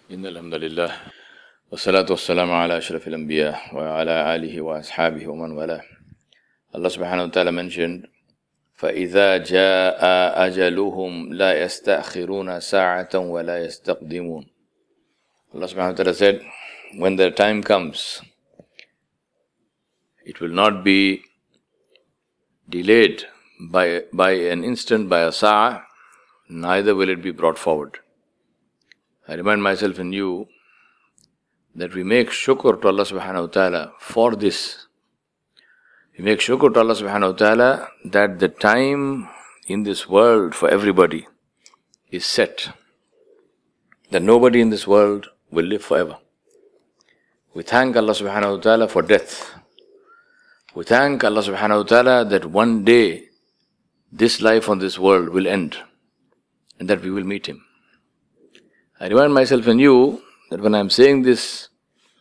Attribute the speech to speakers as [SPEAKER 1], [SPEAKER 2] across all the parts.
[SPEAKER 1] إن الحمد لله والصلاة والسلام على أشرف الأنبياء وعلى آله وأصحابه ومن والاه. Allah subhanahu wa ta'ala mentioned, فَإِذَا جَاءَ أَجَلُهُمْ لَا يَسْتَأْخِرُونَ سَاعَةً وَلَا يَسْتَقْدِمُونَ. Allah subhanahu wa ta'ala said, when their time comes, it will not be delayed by an instant, by a sa'a, neither will it be brought forward. I remind myself and you that we make shukr to Allah subhanahu wa ta'ala for this. We make shukr to Allah subhanahu wa ta'ala that the time in this world for everybody is set. That nobody in this world will live forever. We thank Allah subhanahu wa ta'ala for death. We thank Allah subhanahu wa ta'ala that one day this life on this world will end and that we will meet Him. I remind myself and you that when I am saying this,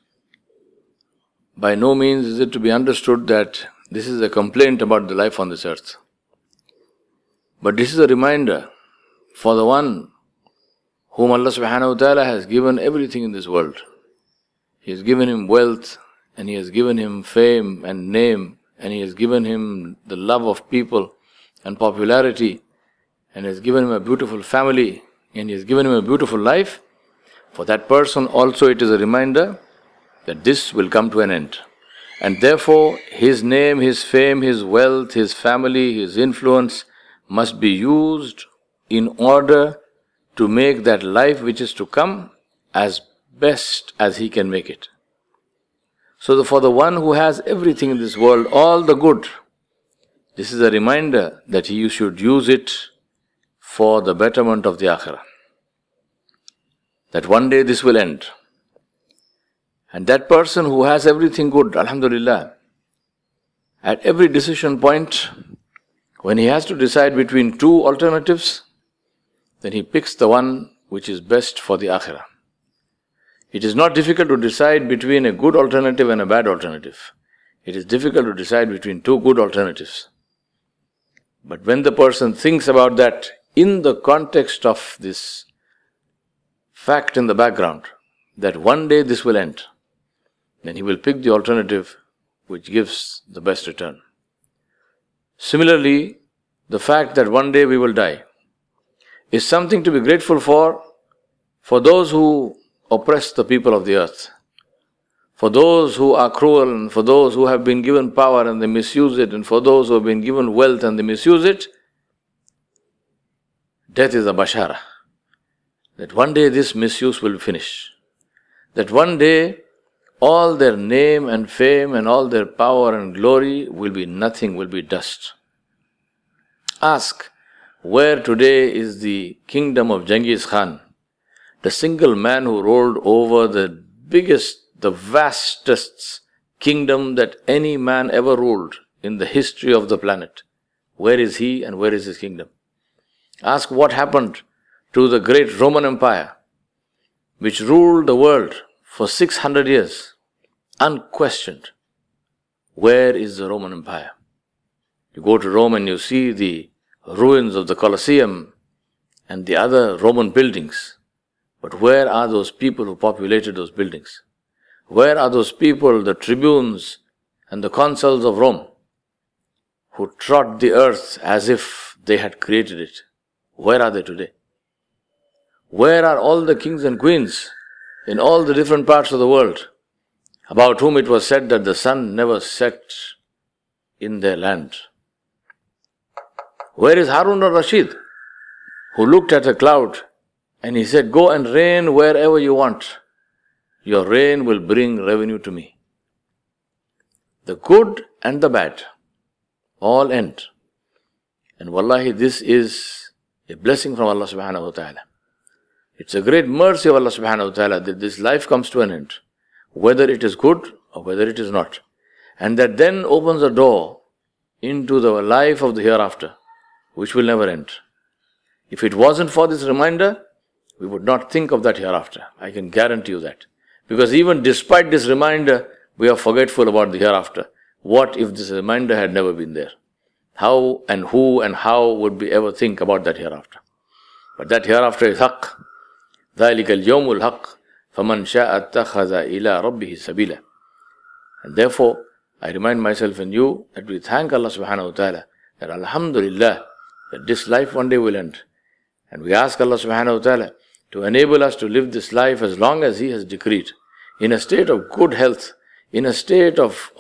[SPEAKER 1] by no means is it to be understood that this is a complaint about the life on this earth. But this is a reminder for the one whom Allah subhanahu wa ta'ala has given everything in this world. He has given him wealth, and He has given him fame and name, and He has given him the love of people and popularity, and has given him a beautiful family, and He has given him a beautiful life. For that person also it is a reminder that this will come to an end. And therefore his name, his fame, his wealth, his family, his influence must be used in order to make that life which is to come as best as he can make it. So for the one who has everything in this world, all the good, this is a reminder that he should use it for the betterment of the akhirah. That one day this will end. And that person who has everything good, alhamdulillah, at every decision point, when he has to decide between two alternatives, then he picks the one which is best for the akhirah. It is not difficult to decide between a good alternative and a bad alternative. It is difficult to decide between two good alternatives. But when the person thinks about that in the context of this fact in the background, that one day this will end, then he will pick the alternative which gives the best return. Similarly, the fact that one day we will die is something to be grateful for those who oppress the people of the earth, for those who are cruel, and for those who have been given power and they misuse it, and for those who have been given wealth and they misuse it. Death is a bashara, that one day this misuse will finish. That one day all their name and fame and all their power and glory will be nothing, will be dust. Ask, where today is the kingdom of Genghis Khan, the single man who ruled over the biggest, the vastest kingdom that any man ever ruled in the history of the planet? Where is he and where is his kingdom? Ask what happened to the great Roman Empire, which ruled the world for 600 years, unquestioned. Where is the Roman Empire? You go to Rome and you see the ruins of the Colosseum and the other Roman buildings. But where are those people who populated those buildings? Where are those people, the tribunes and the consuls of Rome, who trod the earth as if they had created it? Where are they today? Where are all the kings and queens in all the different parts of the world, about whom it was said that the sun never set in their land? Where is Harun al-Rashid, who looked at a cloud and he said, go and reign wherever you want. Your reign will bring revenue to me. The good and the bad all end. And wallahi, this is a blessing from Allah subhanahu wa ta'ala. It's a great mercy of Allah subhanahu wa ta'ala that this life comes to an end, whether it is good or whether it is not. And that then opens a door into the life of the hereafter, which will never end. If it wasn't for this reminder, we would not think of that hereafter. I can guarantee you that. Because even despite this reminder, we are forgetful about the hereafter. What if this reminder had never been there? How and who and how would we ever think about that hereafter? But that hereafter is haqq. ذَلِكَ الْيَوْمُ الْحَقِّ. فَمَنْ شَاءَ اتَّخَذَ إِلَىٰ رَبِّهِ سَبِيلًا. And therefore, I remind myself and you that we thank Allah subhanahu wa ta'ala that Alhamdulillah, that this life one day will end. And we ask Allah subhanahu wa ta'ala to enable us to live this life as long as He has decreed, in a state of good health, in a state of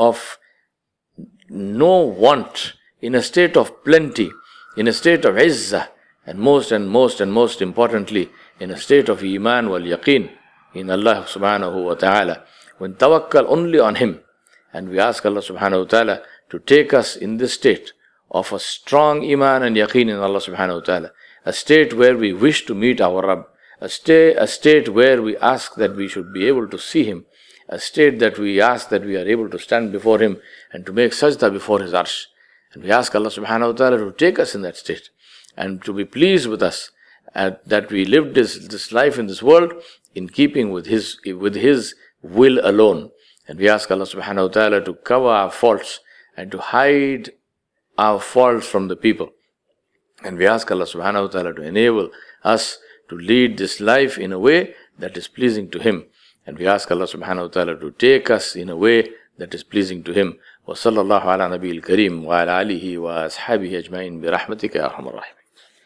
[SPEAKER 1] no want, in a state of plenty, in a state of izzah, and most importantly, in a state of iman wal yaqeen in Allah subhanahu wa ta'ala. When tawakkal only on Him, and we ask Allah subhanahu wa ta'ala to take us in this state of a strong iman and yaqeen in Allah subhanahu wa ta'ala, a state where we wish to meet our Rabb, a state where we ask that we should be able to see Him, a state that we ask that we are able to stand before Him and to make sajda before His arsh. And we ask Allah subhanahu wa ta'ala to take us in that state and to be pleased with us, that we lived this life in this world in keeping with His will alone. And we ask Allah subhanahu wa ta'ala to cover our faults and to hide our faults from the people. And we ask Allah subhanahu wa ta'ala to enable us to lead this life in a way that is pleasing to Him. And we ask Allah subhanahu wa ta'ala to take us in a way that is pleasing to Him. وصلى الله على نبي الكريم وعلى آله وأصحابه أجمعين برحمتك يا أرحم الراحمين.